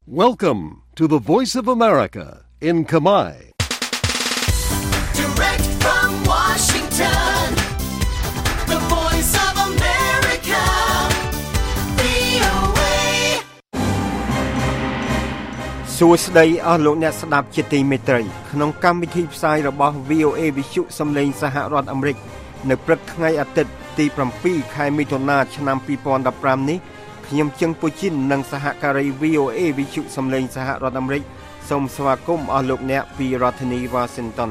Welcome to the Voice of America in Khmer. Direct from Washington, the Voice of America, VOA. សួស្តីអស់លោកអ្នកស្ដាប់ជាទីមេត្រីក្នុងកម្មវិធីផ្សាយរបស់ VOA វិទ្យុសំឡេងសហរដ្ឋអាមេរិកនៅព្រឹកថ្ងៃអាទិត្យទី7ខែមិថុនាឆ្នាំ2015នេះខ្ញុំជឹងពូជីននិងសហការី VOA វិទ្យុសំឡេងសហរដ្ឋអាមេរិកសូមស្វាគមន៍អស់លោកអ្នកពីរដ្ឋធានី Washington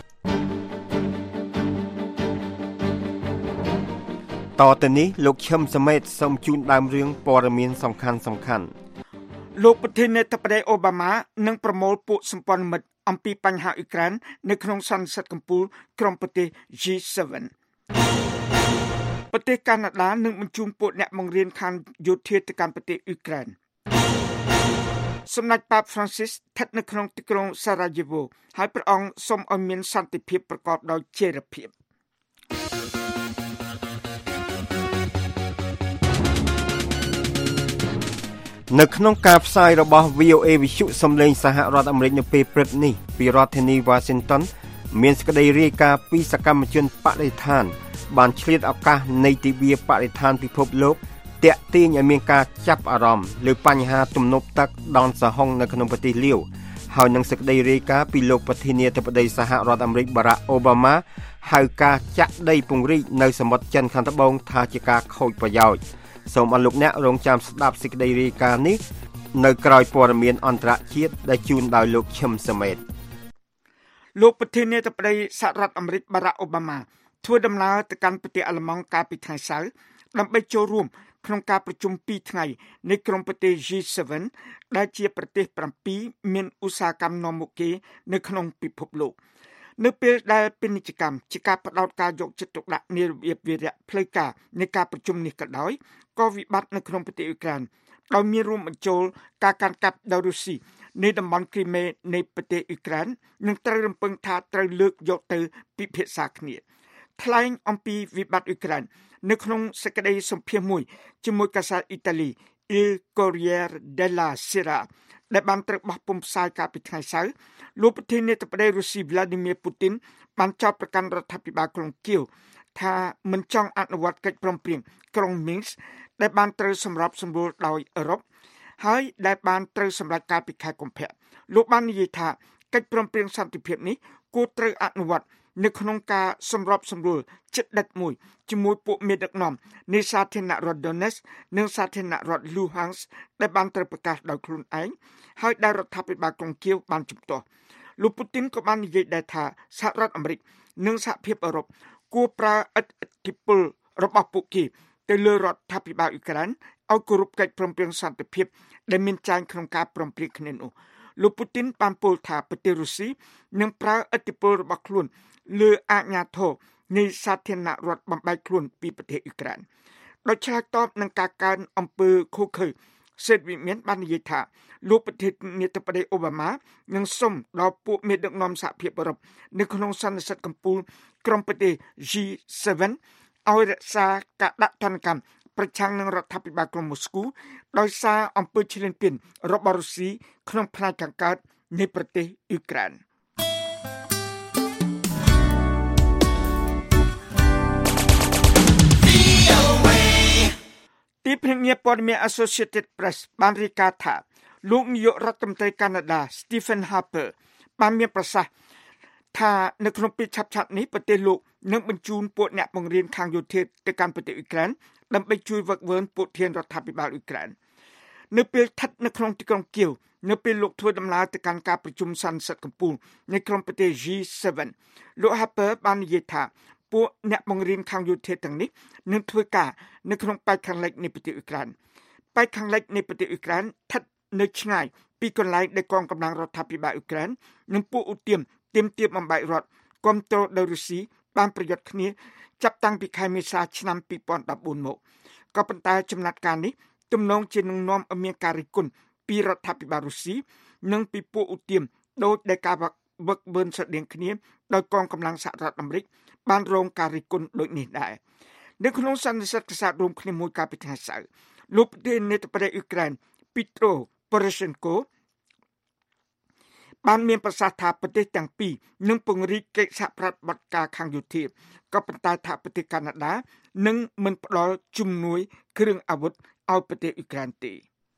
តទៅនេះលោកឈឹមសមេតសូមជូនដើមរឿងព័ត៌មានសំខាន់លោកប្រធានាធិបតីអូបាម៉ានឹងប្រមូលពួកសម្ព័ន្ធមិត្តអំពីបញ្ហាអ៊ុយក្រែននៅក្នុងសន្និសីទកំពូលក្រុមប្រទេស G7 ប្រទេសកាណាដានឹងបញ្ជូនពួកអ្នកបង្រៀនខាងយោធាទៅកាន់ប្រទេសអ៊ុយក្រែនសម្ដេចប៉ាប Francis ស្ថិតនៅក្នុងទីក្រុង Sarajevo ហើយព្រះអង្គសូមឲ្យមានសន្តិភាពប្រកបដោយចីរភាពនៅក្នុងការផ្សាយរបស់ VOA វិទ្យុសំឡេងសហរដ្ឋអាមេរិកនៅពេលព្រឹកនេះពីរដ្ឋធានី Washington មានសេចក្តីរាយការណ៍ពីសកម្មជនបរិស្ថានបានឆ្លៀតឱកាសនៃទិវាបរិស្ថានពិភពលោកទាក់ទាញឲ្យមានការចាប់អារម្មណ៍លើបញ្ហាទំនប់ទឹកដនសហុងនៅក្នុងប្រទេសលាវហើយនឹងសេចក្តីរាយការណ៍ពីលោកប្រធានាធិបតីសហរដ្ឋអាមេរិក Barack Obama ហៅការចាក់ដីពង្រីកនៅសមុទ្រចិនខាងត្បូងថាជាការខូចប្រយោជន៍សូមអរលោកអ្នករងចាំស្ដាប់សេចក្តីរាយការណ៍នេះនៅក្រោយព័ត៌មានអន្តរជាតិដែលជូនដោយលោកឈឹមសមេតលោកប្រធានាធិបតីសហរដ្ឋអាមេរិក Barack Obama ធ្វើដំណើរទៅកាន់ប្រទេសអាល្លឺម៉ង់កាលពីថ្ងៃសៅរ៍ដើម្បីចូលរួមក្នុងការប្រជុំ2ថ្ងៃនៃក្រុមប្រទេស G7 ដែលជាប្រទេស7មានឧស្សាហកម្មនាំមុខគេនៅក្នុងពិភពលោកនៅពេលដែលពាណិជ្ជកម្មជាការផ្ដោតការយកចិត្តទុកដាក់នារបៀបវារៈផ្លូវការនៃការប្រជុំនេះក៏ដោយក៏វិបត្តិនៅក្នុងប្រទេសអ៊ុយក្រែនដោយមានរួមបញ្ចូលការកាន់កាប់ដោយរុស្ស៊ីនៃតំបន់គ្រីមេនៃប្រទេសអ៊ុយក្រែននឹងត្រូវរំពឹងថាត្រូវលើកយកទៅពិភាក្សាគ្នាថ្លែងអំពីវិបត្តិអ៊ុយក្រែននៅក្នុងសេចក្តីសម្ភាសន៍មួយជាមួយកាសែតអ៊ីតាលី Il Corriere della Sera ដែលបានត្រូវបោះពុម្ពផ្សាយកាលពីថ្ងៃសៅរ៍លោកប្រធានាធិបតីរុស្ស៊ី Vladimir Putin បានចោទប្រកាន់រដ្ឋាភិបាលក្រុងគៀវថាមិនចង់អនុវត្តកិច្ចព្រមព្រៀងក្រុង Minsk ដែលបានត្រូវសម្របសម្រួលដោយអឺរ៉ុបហើយដែលបានត្រូវសម្រេចកាលពីខែកុម្ភៈលោកបាននិយាយថាកិច្ចព្រមព្រៀងសន្តិភាពនេះគួរត្រូវអនុវត្តនៅក្នុងការសម្របសម្រួលចិត្តដិតមួយជាមួយពួកមេដឹកនាំនៃសាធារណរដ្ឋ Donetsk និងសាធារណរដ្ឋ Luhansk ដែលបានត្រូវប្រកាសដោយខ្លួនឯងហើយដែលរដ្ឋាភិបាលក្រុងគៀវបានជំទាស់លោកពូទីនក៏បាននិយាយដែរថាសហរដ្ឋអាមេរិកនិងសហភាពអឺរ៉ុបគួរប្រើឥទ្ធិពលរបស់ពួកគេទៅលើរដ្ឋាភិបាលអ៊ុយក្រែនឲ្យគោរពកិច្ចព្រមព្រៀងសន្តិភាពដែលមានចែងក្នុងការព្រមព្រៀងគ្នានោះលោកពូទីនបានពោលថាប្រទេសរុស្ស៊ីនឹងប្រើឥទ្ធិពលរបស់ខ្លួនលើអាជ្ញាធរនៃសាធារណរដ្ឋបំបែកខ្លួនពីប្រទេសអ៊ុយក្រែនដោយឆ្លើយតបនឹងការកើនអំពើឃោរឃៅសេតវិមានបាននិយាយថាលោកប្រធានាធិបតីអូបាម៉ានឹងសុំដល់ពួកមេដឹកនាំសហភាពអឺរ៉ុបនៅក្នុងសន្និសីទកំពូលក្រុមប្រទេស G7 ឲ្យរក្សាការដាក់ទណ្ឌកម្មប្រឆាំងនឹងរដ្ឋាភិបាលក្រុងមូស្គូដោយសារអំពើឈ្លានពានរបស់រុស្ស៊ីក្នុងផ្នែកខាងកើតនៃប្រទេសអ៊ុយក្រែនទីភ្នាក់ងារព័ត៌មាន Associated Press បានរាយការណ៍ថាលោកនាយករដ្ឋមន្ត្រីកាណាដា Stephen Harper បានមានប្រសាសន៍ថានៅក្នុងពេលឆាប់ៗនេះប្រទេសលោកនឹងបញ្ជូនពួកអ្នកបង្រៀនខាងយោធាទៅកាន់ប្រទេសអ៊ុយក្រែនដើម្បីជួយវឹកវើពួកធានរដ្ឋាភិបាលអ៊ុយក្រែននៅពេលស្ថិតនៅក្នុងទីក្រុងគៀវនៅពេលលោកធ្វើដំណើរទៅកាន់ការប្រជុំសន្និសីទកំពូលនៃក្រុមប្រទេស G7 លោក Harper បាននិយាយថាពួកអ្នកបង្រៀនខាងយោធាទាំងនេះនឹងធ្វើការនៅក្នុងប៉ែកខាងលិចនៃប្រទេសអ៊ុយក្រែនប៉ែកខាងលិចនៃប្រទេសអ៊ុយក្រែនស្ថិតនៅឆ្ងាយពីកន្លែងដែលកងកម្លាំងរដ្ឋាភិបាលអ៊ុយក្រែននិងពួកឧទាមទាមបំបែករដ្ឋគាំទ្រដោយរុស្ស៊ីបានប្រយុទ្ធគ្នាចាប់តាំងពីខែមេសាឆ្នាំ2014មកក៏ប៉ុន្តែចំណាត់ការនេះទំនងជានឹងនាំឲ្យមានការរិះគន់ពីរដ្ឋាភិបាលរុស្ស៊ីនិងពីពួកឧទាមដោយដែលការវឹកវើស្រដៀងគ្នាដោយកងកម្លាំងសហរដ្ឋអាមេរិកបានរងការរិះគន់ដូចនេះដែរនៅក្នុង សន្និសីទកាសែតរួមគ្នាមួយកាលពីថ្ងៃសៅរ៍លោកប្រធានាធិបតីអ៊ុយក្រែន Petro Poroshenko បានមានប្រសាសន៍ថាប្រទេសទាំងពីរនឹងពង្រីកកិច្ចសហប្រតិបត្តិការខាងយោធាក៏ប៉ុន្តែថាប្រទេសកាណាដានឹងមិនផ្ដល់ជំនួយគ្រឿងអាវុធឲ្យប្រទេសអ៊ុយក្រែនទេ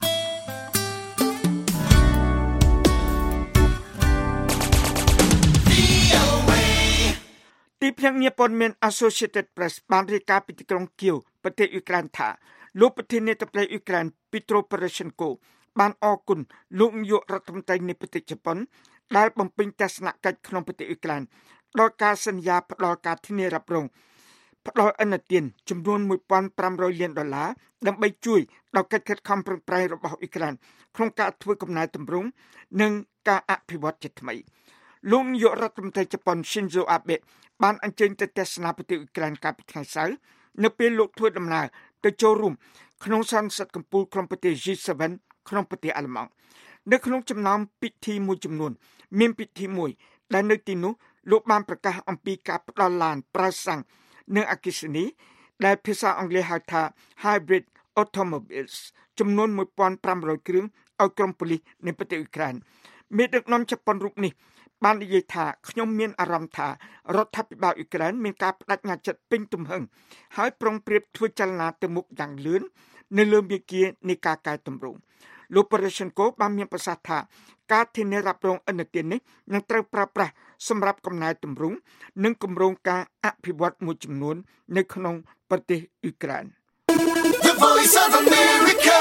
ទីភ្នាក់ងារព័ត៌មាន Associated Press បានរាយការណ៍ពីទីក្រុងគៀវប្រទេសអ៊ុយក្រែនថាលោកប្រធានាធិបតីអ៊ុយក្រែន Petro Poroshenko បានអរគុណលោកនាយករដ្ឋមន្ត្រីនៃប្រទេសជប៉ុនដែលបំពេញទស្សនកិច្ចក្នុងប្រទេសអ៊ុយក្រែនដោយការសន្យាផ្ដល់ការធានារ៉ាប់រងផ្ដល់ឥណទានចំនួន$1,500 លានដើម្បីជួយដល់កិច្ចខិតខំប្រឹងប្រែងរបស់អ៊ុយក្រែនក្នុងការធ្វើកំណែទម្រង់និងការអភិវឌ្ឍជាថ្មីលោកនាយករដ្ឋមន្ត្រីជប៉ុន Shinzo Abe បានអញ្ជើញទៅទស្សនាប្រទេសអ៊ុយក្រែនកាលពីថ្ងៃសៅរ៍នៅពេលលោកធ្វើដំណើរទៅចូលរួមក្នុងសន្និសីទកំពូលក្រុមប្រទេស G7 ក្នុងប្រទេសអាល្លឺម៉ង់នៅក្នុងចំណោមពិធីមួយចំនួនមានពិធីមួយដែលនៅទីនោះលោកបានប្រកាសអំពីការផ្ដល់ឡានប្រើសាំងនិងអគ្គិសនីដែលភាសាអង់គ្លេសហៅថា Hybrid Automobiles ចំនួន$1,500 គ្រឿងឲ្យក្រុមប៉ូលីសនៃប្រទេសអ៊ុយក្រែនមេដឹកនាំជប៉ុនរូបនេះបាននិយាយថាខ្ញុំមានអារម្មណ៍ថារដ្ឋាភិបាលអ៊ុយក្រែនមានការបដិញ្ញាចិត្តពេញទំហឹងហើយប្រុងប្រៀបធ្វើចលនាទៅមុខយ៉ាងលឿននៅលើមាគ៌ានៃការកែតម្រង់លោក Poroshenko បានមានប្រសាសន៍ថាការធានារ៉ាប់រងឥណទាននេះនឹងត្រូវប្រើប្រាស់សម្រាប់កំណែទម្រង់និងគម្រោងការអភិវឌ្ឍមួយចំនួននៅក្នុងប្រទេសអ៊ុយក្រែន The Voice of America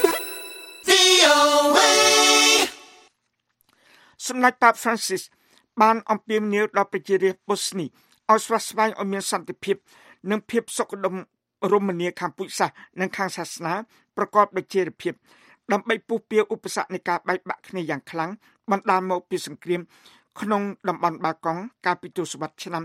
VOA សម្ដេចប៉ាប Francis បានអំពាវនាវដល់ប្រជារាស្ត្របូស្នីឲ្យស្វាស្វែងឲ្យមានសន្តិភាពនិងភាពសុខដុមរមនាខាងពុទ្ធសាសនានិងខាងសាសនាប្រកបដោយចីរភាពដើម្បីពុះពៀឧបសគ្គនៃការបែកបាក់គ្នាយ៉ាងខ្លាំងបណ្ដាលមកពីសង្គ្រាមក្នុងតំបន់បាកុងកាលពីទសវត្សរ៍ឆ្នាំ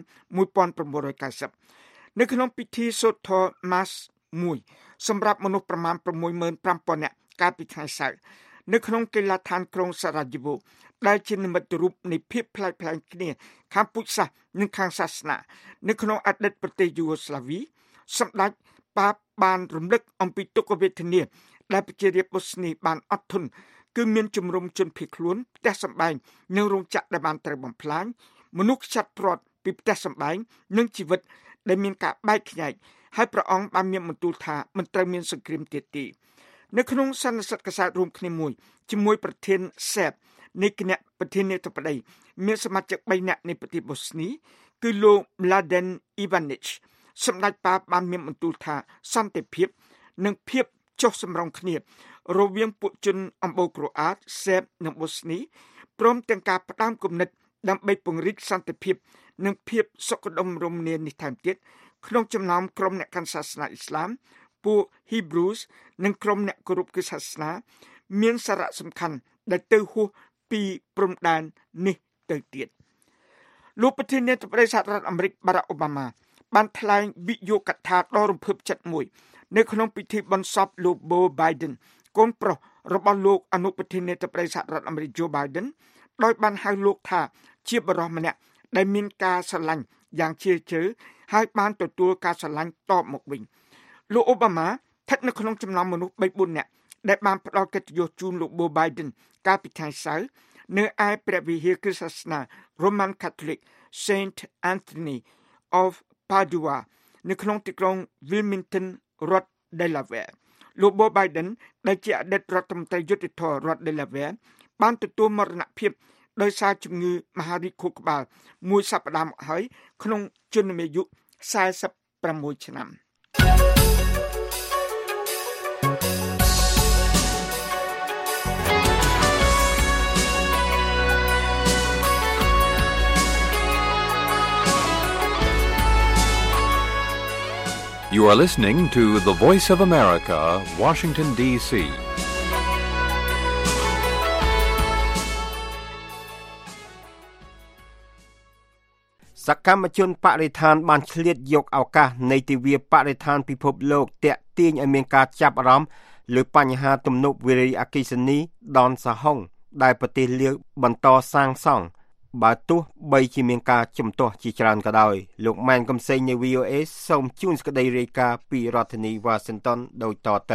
1990នៅក្នុងពិធីសូត្រធម៌ Mass មួយសម្រាប់មនុស្សប្រមាណ 65,000 នាក់កាលពីថ្ងៃសៅរ៍នៅក្នុងកីឡាដ្ឋានក្រុងសារ៉ាយេវ៉ូដែលជានិមិត្តរូបនៃភាពប្លែកៗគ្នាខាងពុទ្ធសាសនានិងខាងសាសនានៅក្នុងអតីតប្រទេសយូហ្គោស្លាវីសម្ដេចប៉ាបបានរំលឹកអំពីទុក្ខវេទនាដែលប្រជារាស្ត្របូស្នីបានអត់ធន់គឺមានជំរំជនភៀសខ្លួនផ្ទះសម្បែងនិងរោងចក្រដែលបានត្រូវបំផ្លាញមនុស្សខ្ចាត់ព្រាត់ពីផ្ទះសម្បែងនិងជីវិតដែលមានការបែកខ្ញែកហើយព្រះអង្គបានមានបន្ទូលថាមិនត្រូវមានសង្គ្រាមទៀតទេនៅក្នុងសន្និសីទកាសែតរួមគ្នាមួយជាមួយប្រធានសេបនៃគណៈប្រធានាធិបតីមានសមាជិក3នាក់នៃប្រទេសបូស្នីគឺលោក Mladen Ivanic សម្ដេចប៉ាបបានមានបន្ទូលថាសន្តិភាពនិងភាពចុះសម្រុងគ្នារវាងពួកជនអំបូរក្រូអាតសេបនិងបូស្នីព្រមទាំងការផ្ដើមគំនិតដើម្បីពង្រីកសន្តិភាពនិងភាពសុខដុមរមនានេះថែមទៀតក្នុងចំណោមក្រុមអ្នកកាន់សាសនាអ៊ីស្លាមពួក Hebrews និងក្រុមអ្នកគោរពគ្រឹះសាសនាមានសារៈសំខាន់ដែលទៅហួសពីព្រំដែននេះទៅទៀតលោកប្រធានាធិបតីសហរដ្ឋអាមេរិក Barack Obama បានថ្លែងវិយោគកថាដ៏រំភើបចិត្តមួយនៅក្នុងពិធីបុណ្យសពលោក Joe Biden កូនប្រុសរបស់លោកអនុប្រធានាធិបតីសហរដ្ឋអាមេរិក Joe Biden ដោយបានហៅលោកថាជាបរិសុទ្ធម្នាក់ដែលមានការស្រឡាញ់យ៉ាងជ្រាលជ្រៅហើយបានទទួលការស្រឡាញ់តបមកវិញលោកអូបាម៉ាស្ថិតនៅក្នុងចំណោមមនុស្ស 3-4 នាក់ដែលបានផ្ដល់កិត្តិយសជូនលោក Joe Biden កាលពីថ្ងៃសៅរ៍នៅឯព្រះវិហារគ្រិស្តសាសនា Roman Catholic Saint Anthony of Padua នៅក្នុងទីក្រុង Wilmington រដ្ឋ Delaware លោក Joe Biden ដែលជាអតីតរដ្ឋមន្ត្រីយុតិធម៌រដ្ឋ Delaware បានទទួលមរណភាពដោយសារជំងឺមហារីកខួរក្បាលមួយសប្តាហ៍មកហើយក្នុងជន្មាយុ46 ឆ្នាំ You are listening to the Voice of America, Washington, D.C. សកម្មជនបរិស្ថានបានឆ្លៀតយកឱកាសនៃទិវាបរិស្ថានពិភពលោកទាក់ទាញឲ្យមានការចាប់អារម្មណ៍លើបញ្ហាទំនប់វារីអគ្គិសនីដនសហុងដែលប្រទេសលាវបន្តសាងសង់បើទោះបីជាមានការជំទាស់ជាច្រើនក៏ដោយលោកម៉ែនកំសែងនៃ VOA សូមជូនសេចក្តីរាយការណ៍ពីរដ្ឋធានី Washington ដូចតទៅ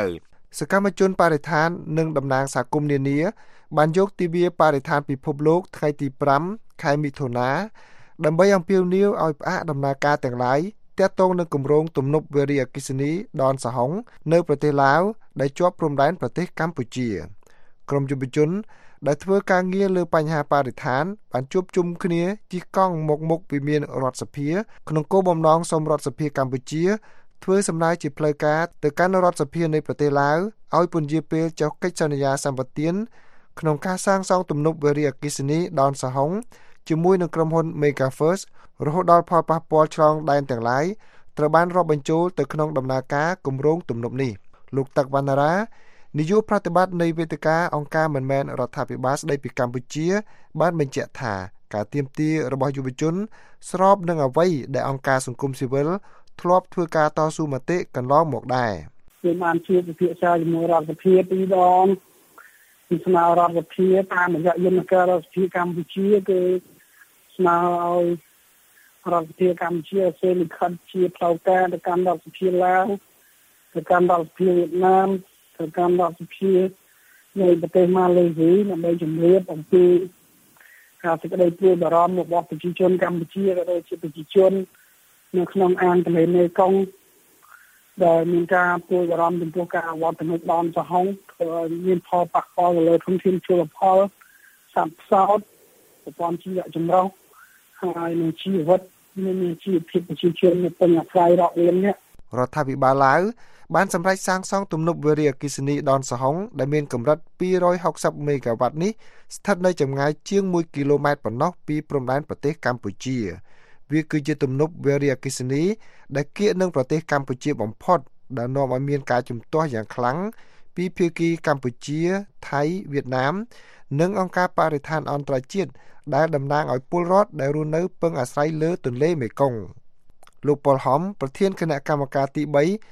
សកម្មជនបរិស្ថាននិងតំណាងសហគមន៍នានាបានយកទិវាបរិស្ថានពិភពលោកថ្ងៃទី5ខែមិថុនាដើម្បីអំពាវនាវឲ្យផ្អាកដំណើរការទាំងឡាយទាក់ទងនឹងគម្រោងទំនប់វារីអគ្គិសនីដនសហុងនៅប្រទេសឡាវដែលជាប់ព្រំដែនប្រទេសកម្ពុជាក្រុមយុវជនដែលធ្វើការងារលើបញ្ហាបរិស្ថានបានជួបជុំគ្នាជិះកង់មុខវិមានរដ្ឋសភាក្នុងគោលបំណងសូមរដ្ឋសភាកម្ពុជាធ្វើសំណើជាផ្លូវការទៅកាន់រដ្ឋសភានៃប្រទេសឡាវឲ្យពន្យាពេលចុះកិច្ចសន្យាសម្បទានក្នុងការសាងសង់ទំនប់វារីអគ្គិសនីដនសហុងជាមួយនឹងក្រុមហ៊ុន Mega First រហូតដល់ផលប៉ះពាល់ឆ្លងដែនទាំងឡាយត្រូវបានរាប់បញ្ចូលទៅក្នុងដំណើរការគម្រោងទំនប់នេះលោកតាក់វណ្ណារានាយកប្រតិបត្តិនៃវេទិកាអង្គការមិនមែនរដ្ឋាភិបាលស្តីពីកម្ពុជាបានបញ្ជាក់ថាការទាមទាររបស់យុវជនស្របនឹងអ្វីដែលអង្គការសង្គមស៊ីវិលធ្លាប់ធ្វើការតស៊ូមតិកន្លងមកដែរយើងបានជួបពិភាក្សាជាមួយរដ្ឋសភាពីរដងពីស្នើរដ្ឋសភាតាមរយៈយន្តការរដ្ឋសភាកម្ពុជាគឺស្នើឲ្យរដ្ឋសភាកម្ពុជាសេលិខិតជាផ្លូវការទៅកាន់រដ្ឋសភាឡាវទៅកាន់រដ្ឋសភាវៀតណាមទៅកាន់រដ្ឋសភានៃប្រទេសម៉ាឡេស៊ីដើម្បីជម្រាបអំពីការសេចក្តីព្រួយបារម្ភរបស់ប្រជាជនកម្ពុជាក៏ដូចជាប្រជាជននៅក្នុងអាងទន្លេមេគង្គដែលមានការព្រួយបារម្ភចំពោះការអវត្តមានដនសហុងធ្វើឲ្យមានផលប៉ះពាល់ទៅលើធនធានជលផលសត្វផ្សោតប្រព័ន្ធជីវៈចម្រុះហើយនឹងជីវភាពប្រជាជននៅពេញអាស្រ័យរាប់លាននេះរដ្ឋាភិបាលឡាវបានសម្រេចសាងសង់ទំនប់វារីអគ្គិសនីដនសហុងដែលមានកម្រិត260មេហ្គាវ៉ាត់នេះស្ថិតនៅចម្ងាយជាង1គីឡូម៉ែត្រប៉ុណ្ណោះពីព្រំដែនប្រទេសកម្ពុជាវាគឺជាទំនប់វារីអគ្គិសនីដែលគៀកនឹងប្រទេសកម្ពុជាបំផុតដែលនាំឲ្យមានការជំទាស់យ៉ាងខ្លាំងពីភាគីកម្ពុជាថៃវៀតណាមនិងអង្គការបរិស្ថានអន្តរជាតិដែលតំណាងឲ្យពលរដ្ឋដែលរស់នៅពឹងអាស្រ័យលើទន្លេមេគង្គលោកប៉ុលហំប្រធានគណៈកម្មការទី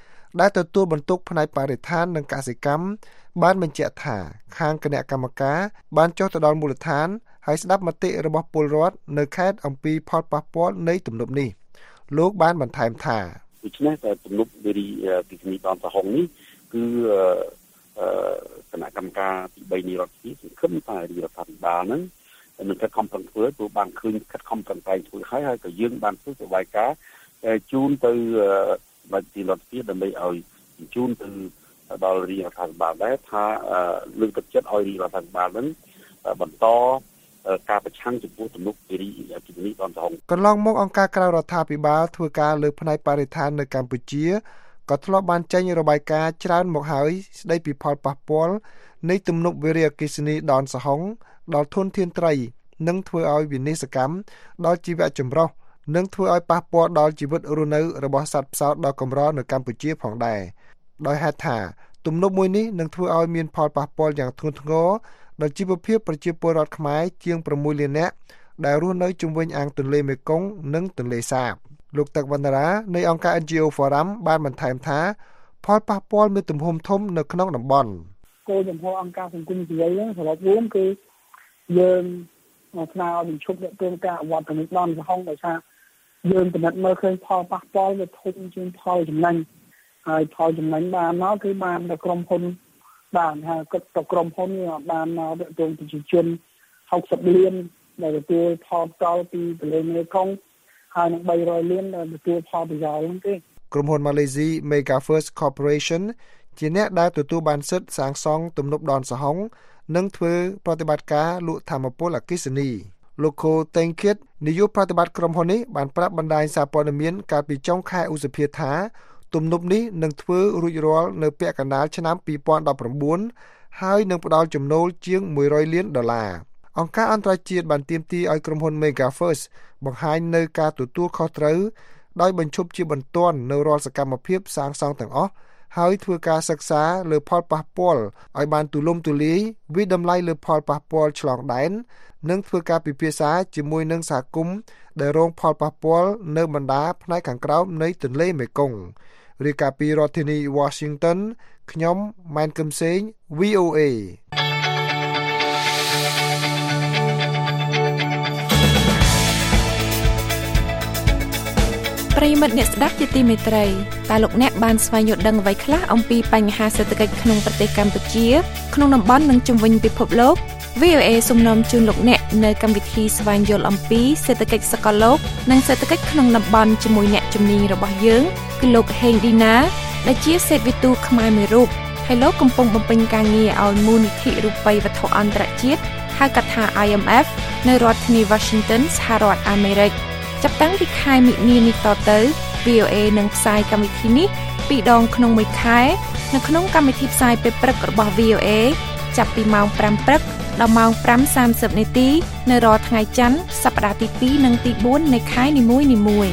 3ដែលទទួលបន្ទុកផ្នែកបរិស្ថាននិងកសិកម្មបានបញ្ជាក់ថាខាងគណៈកម្មការបានចុះទៅដល់មូលដ្ឋានហើយស្ដាប់មតិរបស់ពលរដ្ឋនៅខេត្តអំពីផលប៉ះពាល់នៃទំនប់នេះលោកបានបន្ថែមថាដូច្នេះតែទំនប់វារីអគ្គិសនីដនសហុងនេះគឺគណៈកម្មការទី3នៃរដ្ឋាភិបាលសង្ឃឹមថារដ្ឋាភិបាលនឹងនឹងខិតខំប្រឹងធ្វើព្រោះបានឃើញខិតខំប្រឹងប្រែងធ្វើហើយក៏យើងបានធ្វើសេវាការជូនទៅបាទទីរដ្ឋាភិបាលដើម្បីឲ្យជូនទៅដល់រដ្ឋាភិបាលដែរថាលើកទឹកចិត្តឲ្យរដ្ឋាភិបាលនឹងបន្តការប្រឆាំងចំពោះទំនប់វារីអគ្គិសនីដនសហុងកន្លងមកអង្គការក្រៅរដ្ឋាភិបាលធ្វើការលើផ្នែកបរិស្ថាននៅកម្ពុជាក៏ធ្លាប់បានចេញរបាយការណ៍ច្រើនមកហើយស្ដីពីផលប៉ះពាល់នៃទំនប់វារីអគ្គិសនីដនសហុងដល់ធនធានត្រីនិងធ្វើឲ្យវិនាសកម្មដល់ជីវៈចម្រុះនិងធ្វើឲ្យប៉ះពាល់ដល់ជីវិតរស់នៅរបស់សត្វផ្សោតដ៏កម្រនៅកម្ពុជាផងដែរដោយហេតុថាទំនប់មួយនេះនឹងធ្វើឲ្យមានផលប៉ះពាល់យ៉ាងធ្ងន់ធ្ងរដល់ជីវភាពប្រជាពលរដ្ឋខ្មែរជាង6លាននាក់ដែលរស់នៅជុំវិញអាងទន្លេមេគង្គនិងទន្លេសាបលោកតាក់វណ្ណារានៃអង្គការ NGO Forum បានបន្ថែមថាផលប៉ះពាល់មានទំហំធំនៅក្នុងតំបន់គោលចំហអង្គការសង្គមស៊ីវិលសម្រាប់រួមគឺយើងស្នើឲ្យបញ្ឈប់ទាក់ទងការអវត្តមានដនសហុងដោយសារយើងពិនិត្យមើលឃើញផលប៉ះពាល់វាធំជាងផលចំណេញហើយផលចំណេញបានមកគឺបានតែក្រុមហ៊ុនបានហើយគិតទៅក្រុមហ៊ុនបានមកទាក់ទងប្រជាជន60លានដែលទទួលផលផ្ទាល់ពីទន្លេមេគង្គហើយនឹង300លានដែលទទួលផលប្រយោជន៍ហ្នឹងទេក្រុមហ៊ុន Malaysia Mega First Corporation ជាអ្នកដែលទទួលបានសិទ្ធិសាងសង់ទំនប់ដនសហុងនិងធ្វើប្រតិបត្តិការលក់ថាមពលអគ្គិសនីលោកខូតេងគិតនាយកប្រតិបត្តិក្រុមហ៊ុននេះបានប្រាប់បណ្ដាញសារព័ត៌មានកាលពីចុងខែឧសភាថាទំនប់នេះនឹងធ្វើរួចរាល់នៅពាក់កណ្ដាលឆ្នាំ2019ហើយនឹងផ្ដល់ចំណូលជាង$100លានអង្គការអន្តរជាតិបានទាមទារឲ្យក្រុមហ៊ុន Mega First បង្ហាញនៅការទទួលខុសត្រូវដោយបញ្ឈប់ជាបន្ទាន់នៅរាល់សកម្មភាពសាងសង់ទាំងអស់ហើយធ្វើការសិក្សាលើផលប៉ះពាល់ឲ្យបានទូលំទូលាយវិតម្លៃលើផលប៉ះពាល់ឆ្លងដែននិងធ្វើការពិភាក្សាជាមួយនឹងសហគមន៍ដែលរងផលប៉ះពាល់នៅបណ្ដាផ្នែកខាងក្រោមនៃទន្លេមេគង្គរាយការណ៍ពីរដ្ឋធានី Washington ខ្ញុំម៉ែនកឹមសេង VOA ប្រិយមិត្តអ្នកស្ដាប់ជាទីមេត្រីតើលោកអ្នកបានស្វែងយល់ដឹងអ្វីខ្លះអំពីបញ្ហាសេដ្ឋកិច្ចក្នុងប្រទេសកម្ពុជាក្នុងតំបន់និងជុំវិញពិភពលោក VOA សូមនាំជូនលោកអ្នកនៅកម្មវិធីស្វែងយល់អំពីសេដ្ឋកិច្ចសកលលោកនិងសេដ្ឋកិច្ចក្នុងតំបន់ជាមួយអ្នកជំនាញរបស់យើងគឺលោកហេងឌីណាដែលជាសេដ្ឋវិទូខ្មែរមួយរូបហើយលោកកំពុងបំពេញការងារឲ្យមូលនិធិរូបិយវត្ថុអន្តរជាតិហៅកាត់ថា IMF នៅរដ្ឋធានី Washington សហរដ្ឋអាមេរិកចាប់តាំងពីខែមិនិនានេះតទៅ VOA នឹងផ្សាយកម្មវិធីនេះ2ដងក្នុងមួយខែនៅក្នុងកម្មវិធីផ្សាយពេលព្រឹករបស់ VOA ចាប់ពីម៉ោង 5 ព្រឹកដល់ម៉ោង 5:30 នាទីនៅរាល់ថ្ងៃច័ន្ទសប្តាហ៍ទី2និងទី4នៃខែនីមួយៗ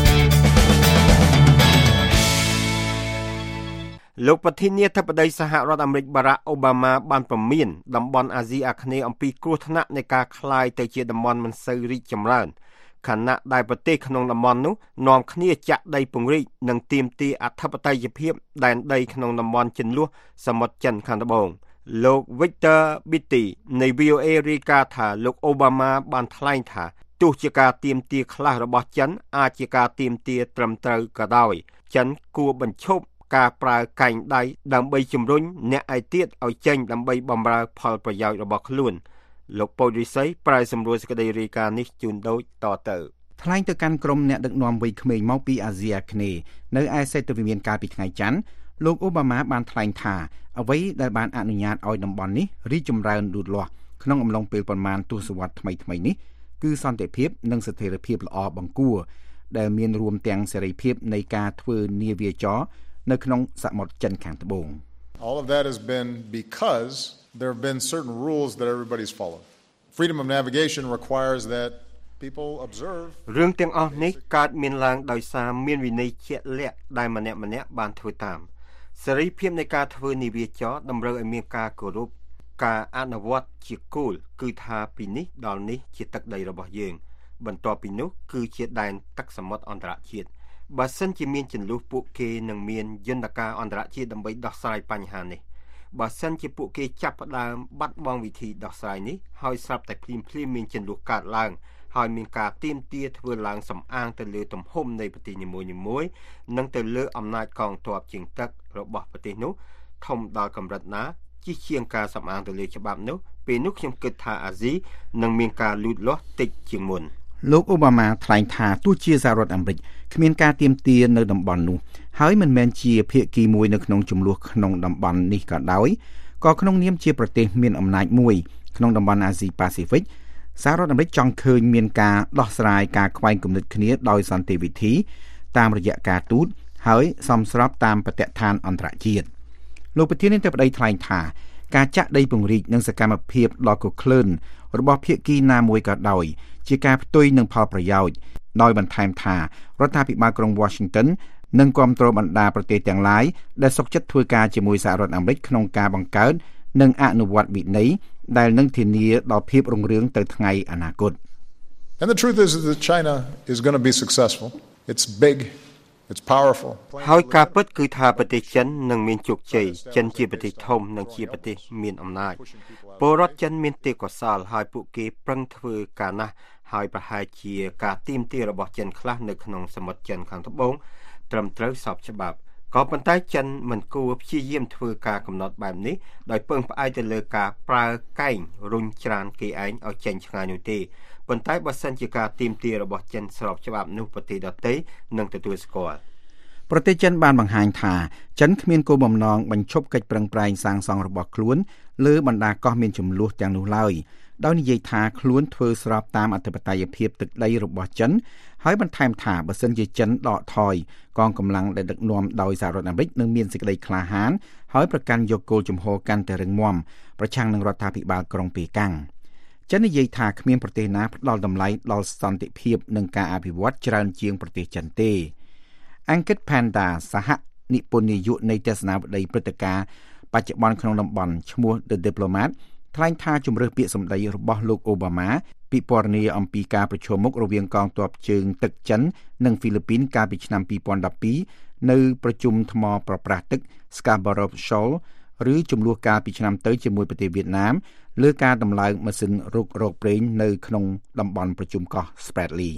លោកប្រធានាធិបតីសហរដ្ឋអាមេរិកបារ៉ាក់អូបាម៉ាបានព្រមានតំបន់អាស៊ីអាគ្នេយ៍អំពីគ្រោះថ្នាក់នៃការក្លាយទៅជាតំបន់មិនសូវរីកចម្រើនខណៈដែលប្រទេសក្នុងតំបន់នោះនាំគ្នាចាក់ដីពង្រីកនិងទាមទារអធិបតេយ្យភាពដែនដីក្នុងតំបន់ជិនលួសសមុទ្រចិនខាងត្បូងលោក Victor Beatty នៃ VOA រាយការណ៍ថាលោកអូបាម៉ាបានថ្លែងថាទោះជាការទាមទារខ្លះរបស់ចិនអាចជាការទាមទារត្រឹមត្រូវក៏ដោយចិនគួរបញ្ឈប់ការប្រើកែងដៃដើម្បីជំរុញអ្នកឯទៀតឲ្យចេញដើម្បីបម្រើផលប្រយោជន៍របស់ខ្លួនលោកពូរិស័យប្រែសម្រួលសេចក្តីរាយការណ៍នេះជូនដូចតទៅថ្លែងទៅកាន់ក្រុមអ្នកដឹកនាំវ័យក្មេងមកពីអាស៊ីអាគ្នេយ៍នៅឯសេតវិមានកាលពីថ្ងៃច័ន្ទលោកអូបាម៉ាបានថ្លែងថាអ្វីដែលបានអនុញ្ញាតឲ្យតំបន់នេះរីកចម្រើនលូតលាស់ក្នុងអំឡុងពេលប្រមាណទសវត្សរ៍ថ្មីៗនេះគឺសន្តិភាពនិងស្ថិរភាពល្អបង្គួរដែលមានរួមទាំងសេរីភាពនៃការធ្វើនាវាចរនៅក្នុងសមុទ្រចិនខាងត្បូង All of that has been because there have been certain rules that everybody's followed. Freedom of navigation requires that people observe. រឿងទាំងអស់នេះកើតមានឡើងដោយសារមានវិន័យជាក់លាក់ដែលម្នាក់ៗបានធ្វើតាមសេរីភាពនៃការធ្វើនាវាចរតម្រូវឲ្យមានការគោរពការអនុវត្តជាគោលគឺថាពីនេះដល់នេះជាទឹកដីរបស់យើងបន្ទាប់ពីនោះគឺជាដែនទឹកសមុទ្រអន្តរជាតិបើសិនជាមានជម្លោះពួកគេនឹងមានយន្តការអន្តរជាតិដើម្បីដោះស្រាយបញ្ហានេះបើសិនជាពួកគេចាប់ផ្ដើមបាត់បង់វិធីដោះស្រាយនេះហើយស្រាប់តែភ្លាមៗមានជម្លោះកើតឡើងហើយមានការទាមទារធ្វើឡើងសំអាងទៅលើទំហំនៃប្រទេសនីមួយៗនិងទៅលើអំណាចកងទ័ពជើងទឹករបស់ប្រទេសនោះធំដល់កម្រិតណាជាជាងការសំអាងទៅលើច្បាប់នោះពេលនោះខ្ញុំគិតថាអាស៊ីនឹងមានការលូតលាស់តិចជាងមុនលោកអូបាម៉ាថ្លែងថាទោះជាសហរដ្ឋអាមេរិកគ្មានការទាមទារនៅតំបន់នោះហើយមិនមែនជាភាគីមួយនៅក្នុងចំនួនក្នុងតំបន់នេះក៏ដោយក៏ក្នុងនាមជាប្រទេសមានអំណាចមួយក្នុងតំបន់អាស៊ីប៉ាស៊ីហ្វិកសហរដ្ឋអាមេរិកចង់ឃើញមានការដោះស្រាយការខ្វែងគំនិតគ្នាដោយសន្តិវិធីតាមរយៈការទូតហើយសមស្របតាមបទដ្ឋានអន្តរជាតិលោកប្រធានាធិបតីថ្លែងថាការចាក់ដីពង្រីកនិងសកម្មភាពដ៏កក្លឿនរបស់ភាគីណាមួយក៏ដោយជាការផ្ទុយនឹងផលប្រយោជន៍ដោយបន្ថែមថារដ្ឋាភិបាលក្រុង Washington នឹងគាំទ្របណ្ដាប្រទេសទាំងឡាយដែលសុខចិត្តធ្វើការជាមួយសហរដ្ឋអាមេរិកក្នុងការបង្កើតនិងអនុវត្តវិន័យដែលនឹងធានាដល់ភាពរុងរឿងទៅថ្ងៃអនាគត And the truth is that China is going to be successful. It's big. It's powerful. ហើយការពិតគឺថាប្រទេសចិននឹងមានជោគជ័យចិនជាប្រទេសធំនិងជាប្រទេសមានអំណាចពលរដ្ឋចិនមានទេពកោសល្យហើយពួកគេប្រឹងធ្វើការណាស់ហើយប្រហែលជាការទាមទាររបស់ចិនខ្លះនៅក្នុងសមុទ្រចិនខាងត្បូងត្រឹមត្រូវស្របច្បាប់ក៏ប៉ុន្តែចិនមិនគួរព្យាយាមធ្វើការកំណត់បែបនេះដោយពឹងផ្អែកទៅលើការប្រើកែងរុញច្រានគេឯងឲ្យចេញឆ្ងាយនោះទេប៉ុន្តែបើសិនជាការទាមទាររបស់ចិនស្របច្បាប់នោះប្រទេសដទៃនឹងទទួលស្គាល់ប្រទេសចិនបានបង្ហាញថាចិនគ្មានគោលបំណងបញ្ឈប់កិច្ចប្រឹងប្រែងសាងសង់របស់ខ្លួនលើបណ្ដាកោះមានចំនួនទាំងនោះឡើយដោយនិយាយថាខ្លួនធ្វើស្របតាមអធិបតេយ្យភាពទឹកដីរបស់ចិនហើយបន្ថែមថាបើសិនជាចិនដកថយកងកម្លាំងដែលដឹកនាំដោយសហរដ្ឋអាមេរិកនឹងមានសេចក្តីក្លាហានហើយប្រកាន់យកគោលជំហរកាន់តែរឹងមាំប្រឆាំងនឹងរដ្ឋាភិបាលក្រុងប៉េកាំងចិននិយាយថាគ្មានប្រទេសណាផ្ដល់តម្លៃដល់សន្តិភាពនិងការអភិវឌ្ឍច្រើនជាងប្រទេសចិនទេអង្គិត Panda សហនិពន្ធនាយកនៃទស្សនាវដ្តីព្រឹត្តិការណ៍បច្ចុប្បន្នក្នុងតំបន់ឈ្មោះ The Diplomat ថ្លែងថាជំរឿសពាក្យសម្ដីរបស់លោកអូបាម៉ាពិពណ៌នាអំពីការប្រឈមមុខរវាងកងទ័ពជើងទឹកចិននិងហ្វីលីពីនកាលពីឆ្នាំ2012នៅប្រជុំថ្មប្រប្រាស់ទឹក Scarborough Shoal ឬចំនួនកាលពីឆ្នាំទៅជាមួយប្រទេសវៀតណាមលើការដំឡើងម៉ាស៊ីនរុករកប្រេងនៅក្នុងតំបន់ប្រជុំកោះ Spratly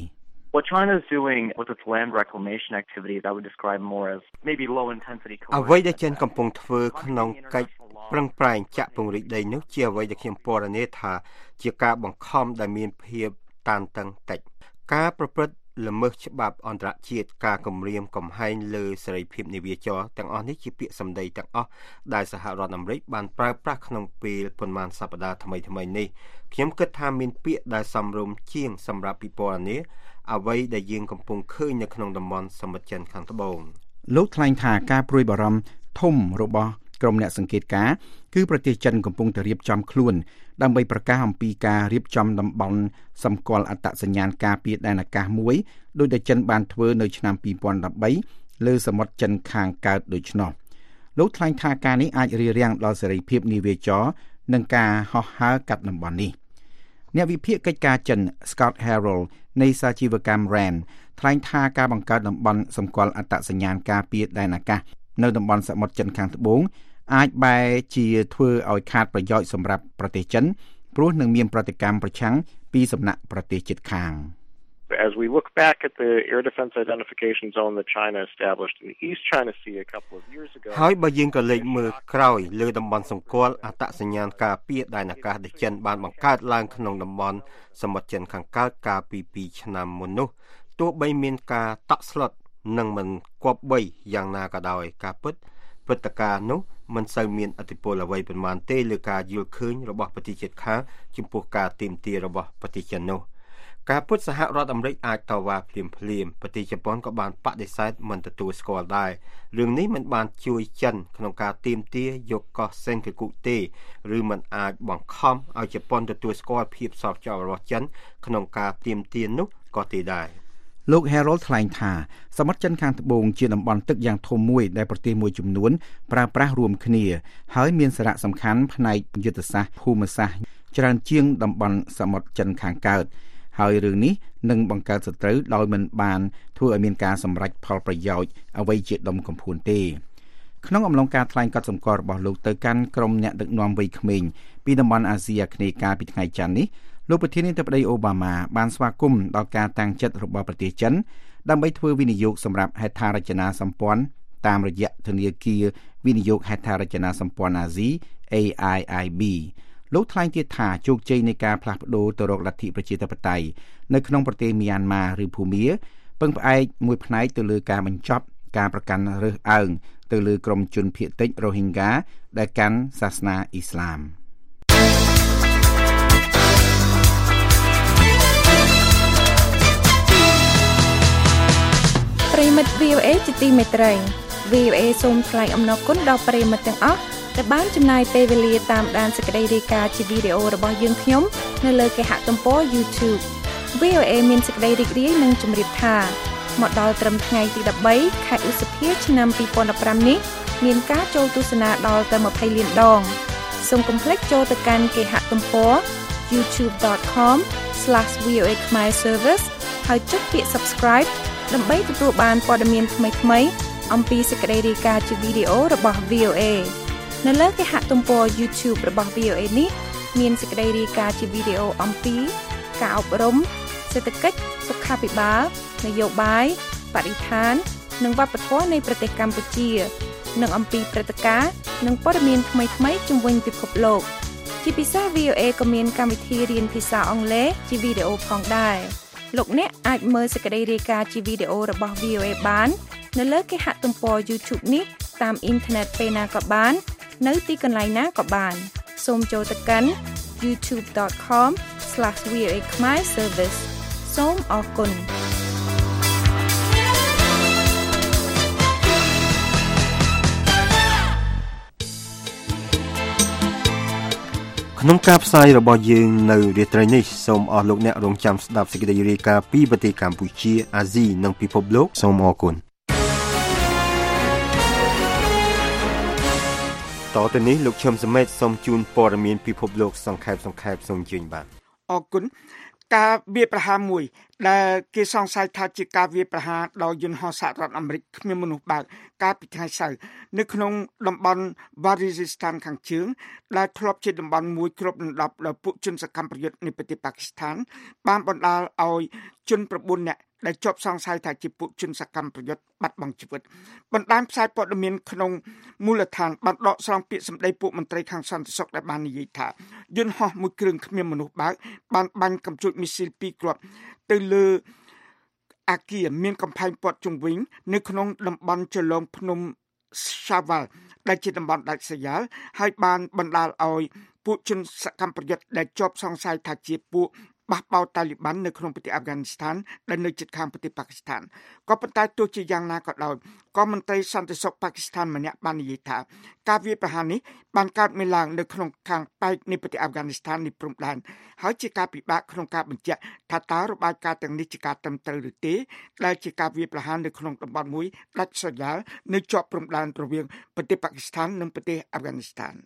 What China is doing with its land reclamation activities, I would describe more as maybe low intensity coercion. អ្វីដែលចិនកំពុងធ្វើក្នុងកិច្ចប្រឹងប្រែងចាក់ពង្រីកដីនោះជាអ្វីដែលខ្ញុំពណ៌នាថាជាការបង្ខំដែលមានភាពតានតឹងតិចការប្រព្រឹត្តល្មើសច្បាប់អន្តរជាតិការគំរាមកំហែងលើសេរីភាពនាវាចរទាំងអស់នេះជាពាក្យសម្ដីទាំងអស់ដែលសហរដ្ឋអាមេរិកបានប្រើប្រាស់ក្នុងពេលប៉ុន្មានសប្តាហ៍ថ្មីៗនេះខ្ញុំគិតថាមានពាក្យដែលសមរម្យជាងសម្រាប់ពិពណ៌នាអ្វីដែលយើងកំពុងឃើញនៅក្នុងតំបន់សមុទ្រចិនខាងត្បូងលោកថ្លែងថាការព្រួយបារម្ភធំរបស់ក្រុមអ្នកសង្កេតការណ៍គឺប្រទេសចិនកំពុងតែរៀបចំខ្លួនដើម្បីប្រកាសអំពីការរៀបចំតំបន់សម្គាល់អត្តសញ្ញាណការពារដែនអាកាសមួយដោយដែលចិនបានធ្វើនៅឆ្នាំ2013លើសមុទ្រចិនខាងកើតដូច្នោះលោកថ្លែងថាការនេះអាចរារាំងដល់សេរីភាពនាវាចរនិងការហោះហើរកាត់តំបន់នេះអ្នកវិភាគកិច្ចការចិន Scott Harrell នៃសាជីវកម្ម RAND ថ្លែងថាការបង្កើតតំបន់សម្គាល់អត្តសញ្ញាណការពារដែនអាកាសនៅតំបន់សមុទ្រចិនខាងត្បូងអាចបែរជាធ្វើឲ្យខាតប្រយោជន៍សម្រាប់ប្រទេសចិនព្រោះនឹងមានប្រតិកម្មប្រឆាំងពីសំណាក់ប្រទេសជិតខាង As we look back at the air defense identification zone that China established in the East China Sea a couple of years ago ហើយបើយើងក៏លេចមើលក្រោយលើតំបន់សម្គាល់អត្តសញ្ញាណការពារដែនអាកាសដែលចិនបានបង្កើតឡើងក្នុងតំបន់សមុទ្រចិនខាងកើតកាលពី2ឆ្នាំមុននោះទោះបីមានការតក់ស្លុតនិងមិនគប្បីយ៉ាងណាក៏ដោយការពិតព្រឹត្តិការណ៍នោះមិនសូវមានឥទ្ធិពលអ្វីប៉ុន្មានទេលើការយល់ឃើញរបស់ប្រទេសជិតខាងចំពោះការទាមទាររបស់ប្រទេសចិននោះការពុតសហរដ្ឋអាមេរិកអាចតវ៉ាភ្លាមប្រទេសជប៉ុនក៏បានបដិសេធមិនទទួលស្គាល់ដែររឿងនេះមិនបានជួយចិនក្នុងការទាមទារយកកោះសេនកាគុទេឬមិនអាចបង្ខំឲ្យជប៉ុនទទួលស្គាល់ភាពសោកចោលរបស់ចិនក្នុងការទាមទារនោះក៏ទេដែរលោក Harold ថ្លែងថាសមុទ្រចិនខាងត្បូងជាតំបន់ទឹកយ៉ាងធំមួយដែលប្រទេសមួយចំនួនប្រើប្រាស់រួមគ្នាហើយមានសារៈសំខាន់ផ្នែកយុទ្ធសាស្ត្រភូមិសាស្ត្រច្រើនជាងតំបន់សមុទ្រចិនខាងកើតហើយរឿងនេះនឹងបង្កើតសត្រូវដោយមិនបានធ្វើឲ្យមានការសម្រេចផលប្រយោជន៍អ្វីជាដុំកំភួនទេក្នុងអំឡុងការថ្លែងកត់សម្គាល់របស់លោកទៅកាន់ក្រុមអ្នកដឹកនាំវ័យក្មេងពីតំបន់អាស៊ីអាគ្នេយ៍កាលពីថ្ងៃច័ន្ទនេះលោកប្រធានាធិបតីអូបាម៉ាបានស្វាគមន៍ដល់ការតាំងចិត្តរបស់ប្រទេសចិនដើម្បីធ្វើវិនិយោគសម្រាប់ហេដ្ឋារចនាសម្ព័ន្ធតាមរយៈធនាគារវិនិយោគហេដ្ឋារចនាសម្ព័ន្ធអាស៊ី AIIB លោកថ្លែងទៀតថាជោគជ័យនៃការផ្លាស់ប្ដូរទៅរកលទ្ធិប្រជាធិបតេយ្យនៅក្នុងប្រទេសមីយ៉ាន់ម៉ាឬភូមាពឹងផ្អែកមួយផ្នែកទៅលើការបញ្ចប់ការប្រកាន់រើសអើងទៅលើក្រុមជនភៀសតិច Rohingya ដែលកាន់សាសនាអ៊ីស្លាមប្រិមិត្ត VOA ជាទីមេត្រី VOA សូមថ្លែងអំណរគុណដល់ប្រិមិត្តទាំងអស់ដែលបានចំណាយពេលវេលាតាមដានសេចក្តីរាយការណ៍ជាវីដេអូរបស់យើងខ្ញុំនៅលើគេហទំព័រ YouTube VOA មានសេចក្តីរីករាយនឹងជម្រាបថាមកដល់ត្រឹមថ្ងៃទី13ខែឧសភាឆ្នាំ2015នេះមានការចូលទស្សនាដល់ទៅ20លានដងសូមកុំភ្លេចចូលទៅកាន់គេហទំព័រ youtube.com/VOA Khmer Service ហើយចុចពាក្យ Subscribe ដើម្បីទទួលបានព័ត៌មានថ្មីៗអំពីសេចក្តីរាយការណ៍ជាវីដេអូរបស់ VOA នៅលើគេហទំព័រ YouTube របស់ VOA នេះមានសេចក្តីរាយការណ៍ជាវីដេអូអំពីការអប់រំសេដ្ឋកិច្ចសុខាភិបាលនយោបាយបរិស្ថាននិងវប្បធម៌នៃប្រទេសកម្ពុជានិងអំពីព្រឹត្តិការណ៍និងព័ត៌មានថ្មីៗជុំវិញពិភពលោកជាពិសេស VOA ក៏មានកម្មវិធីរៀនភាសាអង់គ្លេសជាវីដេអូផងដែរលោកអ្នកអាចមើលសេចក្តីរាយការណ៍ជាវីដេអូរបស់ VOA បាននៅលើគេហទំព័រ YouTube នេះតាមអ៊ីនធឺណិតពេលណាក៏បាននៅទីកន្លែងណាក៏បានសូមចូលទៅកាន់ youtube.com/VOA Khmer Service សូមអរគុណក្នុងការផ្សាយរបស់យើងនៅរាត្រីនេះសូមអរលោកអ្នករងចាំស្ដាប់សេចក្តីរាយការណ៍ពីប្រទេសកម្ពុជាអាស៊ីនិងពិភពលោកសូមអរគុណតទៅនេះលោកឈឹមសមេតសូមជូនព័ត៌មានពិភពលោកសង្ខេបសូមជឿនបាទអរគុណការវាយប្រហារមួយដែលគេសង្ស័យថាជាការវាយប្រហារដោយយន្តហោះសហរដ្ឋអាមេរិកគ្មានមនុស្សបើកកាលពីថ្ងៃសៅរ៍នៅក្នុងតំបន់វ៉ារីស៊ីស្ថានខាងជើងដែលធ្លាប់ជាតំបន់មួយគ្របដណ្ដប់ដោយពួកជនសកម្មប្រយុទ្ធនៃប្រទេសប៉ាគីស្ថានបានបណ្ដាលឲ្យជន9នាក់ដែលជាប់សង្ស័យថាជាពួកជនសកម្មប្រយុទ្ធបាត់បង់ជីវិតបណ្ដាញផ្សាយព័ត៌មានក្នុងមូលដ្ឋានបានដកស្រង់ពាក្យសម្ដីពួកមន្ត្រីខាងសន្តិសុខដែលបាននិយាយថាយន្តហោះមួយគ្រឿងគ្មានមនុស្សបើកបានបាញ់កាំជ្រួចមីស៊ីល2គ្រាប់ទៅលើអាគារមានកំផែងព័ទ្ធជុំវិញនៅក្នុងតំបន់ចលងភ្នំសាវ៉ាល់ដែលជាតំបន់ដាច់ស្រយាលហើយបានបណ្ដាលឲ្យពួកជនសកម្មប្រយុទ្ធដែលជាប់សង្ស័យថាជាពួកបះបោតាលីបាននៅក្នុងប្រទេសអាហ្វហ្គានីស្ថានដែលនៅជិតខាងប្រទេសប៉ាគីស្ថានក៏ប៉ុន្តែទោះជាយ៉ាងណាក៏ដោយក៏មន្ត្រីសន្តិសុខប៉ាគីស្ថានម្នាក់បាននិយាយថាការវាយប្រហារនេះបានកើតមានឡើងនៅក្នុងខាងប៉ែកនៃប្រទេសអាហ្វហ្គានីស្ថាននៃព្រំដែនហើយជាការពិបាកក្នុងការបញ្ជាក់ថាតើរបាយការណ៍ទាំងនេះជាការត្រឹមត្រូវឬទេដែលជាការវាយប្រហារនៅក្នុងតំបន់មួយដាច់ស្រយាលនៅជាប់ព្រំដែនរវាងប្រទេសប៉ាគីស្ថាននិងប្រទេសអាហ្វហ្គានីស្ថាន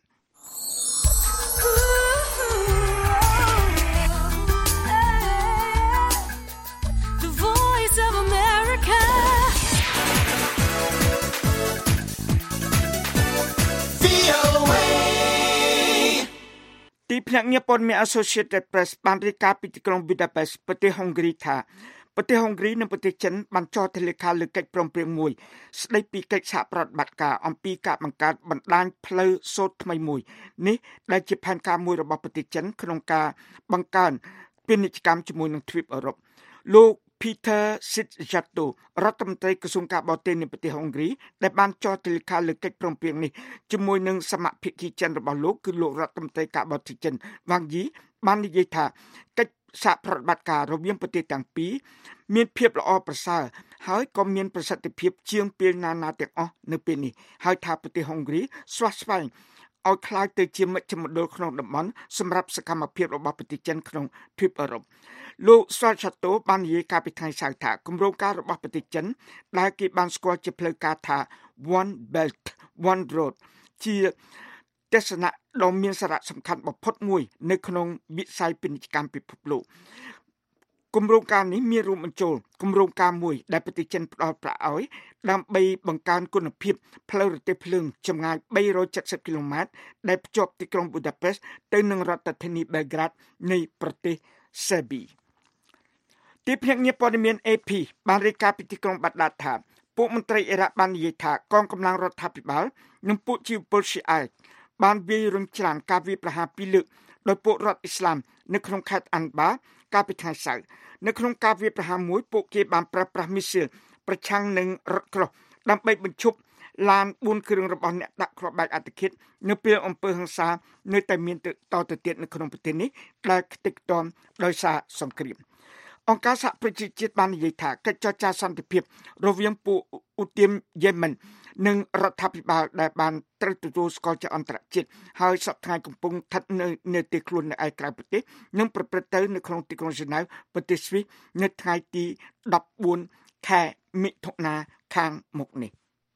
ទីភ្នាក់ងារព័ត៌មាន Associated Press បានរាយការណ៍ពីទីក្រុង Budapest ប្រទេសហុងគ្រីថាប្រទេសហុងគ្រីនិងប្រទេសចិនបានចុះហត្ថលេខាលើកិច្ចព្រមព្រៀងមួយស្ដីពីកិច្ចសហប្រតិបត្តិការអំពីការបង្កើតបណ្ដាញផ្លូវសូត្រថ្មីមួយនេះដែលជាផែនការមួយរបស់ប្រទេសចិនក្នុងការបង្កើនពាណិជ្ជកម្មជាមួយនឹងទ្វីបអឺរ៉ុបលោក Peter Szijjártó រដ្ឋមន្ត្រីក្រសួងការបរទេសនៃប្រទេសហុងគ្រីដែលបានចុះហត្ថលេខាលើកិច្ចព្រមព្រៀងនេះជាមួយនឹងសមាភិកចិនរបស់លោកគឺលោករដ្ឋមន្ត្រីការបរទេសចិនវ៉ាងយីបាននិយាយថាកិច្ចសហប្រតិបត្តិការរវាងប្រទេសទាំងពីរមានភាពល្អប្រសើរហើយក៏មានប្រសិទ្ធភាពជាងពេលណាៗទាំងអស់នៅពេលនេះហើយថាប្រទេសហុងគ្រីស្វាស្វែងឲ្យក្លាយទៅជាមជ្ឈមណ្ឌលក្នុងតំបន់សម្រាប់សកម្មភាពរបស់ប្រទេសចិនក្នុងទ្វីបអឺរ៉ុបលោក Szijjártó បាននិយាយកាលពីថ្ងៃសៅរ៍ថាគម្រោងការរបស់ប្រទេសចិនដែលគេបានស្គាល់ជាផ្លូវការថា One Belt One Road ជាទស្សនៈដ៏មានសារៈសំខាន់បំផុតមួយនៅក្នុងវិស័យពាណិជ្ជកម្មពិភពលោកគម្រោងការនេះមានរួមបញ្ចូលគម្រោងការមួយដែលប្រទេសចិនផ្ដល់ប្រាក់ឲ្យដើម្បីបង្កើនគុណភាពផ្លូវរទេះភ្លើងចម្ងាយ370គីឡូម៉ែត្រដែលភ្ជាប់ទីក្រុង Budapest ទៅនឹងរដ្ឋធានី Belgrade នៃប្រទេសសេប៊ីទីភ្នាក់ងារព័ត៌មាន AP បានរាយការណ៍ពីទីក្រុងបាត់ដាតថាពួកមន្ត្រីអ៊ីរ៉ាក់បាននិយាយថាកងកម្លាំងរដ្ឋាភិបាលនិងពួកជីវពលស៊ីអាតបានវាយរំច្រានការវាយប្រហារ2លើកដោយពួករដ្ឋអ៊ីស្លាមនៅក្នុងខេត្តអានបាកាលពីថ្ងៃសៅរ៍នៅក្នុងការវាយប្រហារមួយពួកគេបានប្រើប្រាស់មីស៊ីលប្រឆាំងនឹងរថក្រោះដើម្បីបញ្ឈប់ឡាន4គ្រឿងរបស់អ្នកដាក់គ្រាប់បែកអត្តឃាតនៅពេលអំពើហិង្សានៅតែមានតទៅទៀតនៅក្នុងប្រទេសនេះដែលខ្ទេចខ្ទាំដោយសារសង្គ្រាមអង្គការសហប្រជាជាតិបាននិយាយថាកិច្ចចរចាសន្តិភាពរវាងពួកឧទាមយេម៉ិននិងរដ្ឋាភិបាលដែលបានត្រូវទទួលស្គាល់ជាអន្តរជាតិហើយសប្តាហ៍កំពុងស្ថិតនៅទីខ្លួននៅឯក្រៅប្រទេសនិងប្រព្រឹត្តទៅនៅក្នុងទីក្រុងហ្សឺណែវប្រទេសស្វីសនៅថ្ងៃទី14ខែមិថុនាខាងមុខនេះ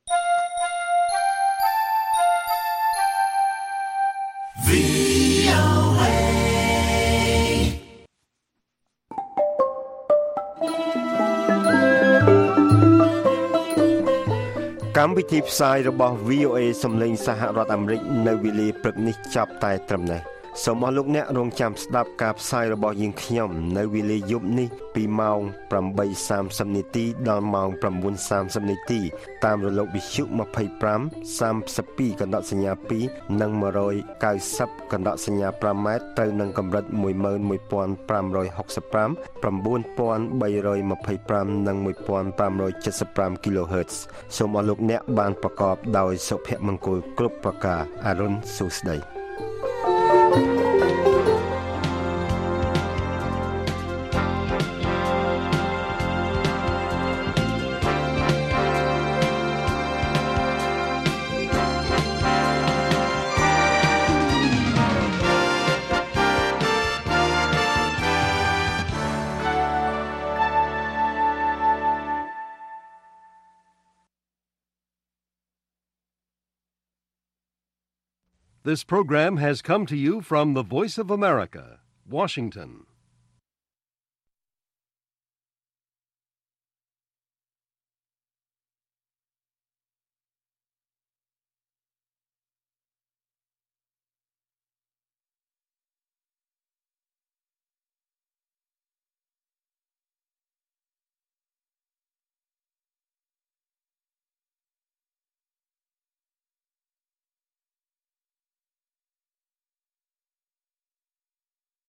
កម្មវិធីផ្សាយរបស់ VOA សំឡេងសហរដ្ឋអាមេរិកនៅវេលាព្រឹកនេះចាប់តែត្រឹមនេះសូមអរលោកអ្នករងចាំស្ដាប់ការផ្សាយរបស់យើងខ្ញុំនៅវេលាយប់នេះពីម៉ោង 8:30 នាទីដល់ម៉ោង 9:30 នាទីតាមរលកវិទ្យុ25 32កណ្ដកសញ្ញា2និង 190 កណ្ដកសញ្ញា5ម៉ែត្រទៅនឹងកម្រិត 11565 9325 និង 1575 kHz សូមអរលោកអ្នកបានប្រកបដោយសុភមង្គលគ្រប់ប្រការអរុនសុស្ដី This program has come to you from the Voice of America, Washington.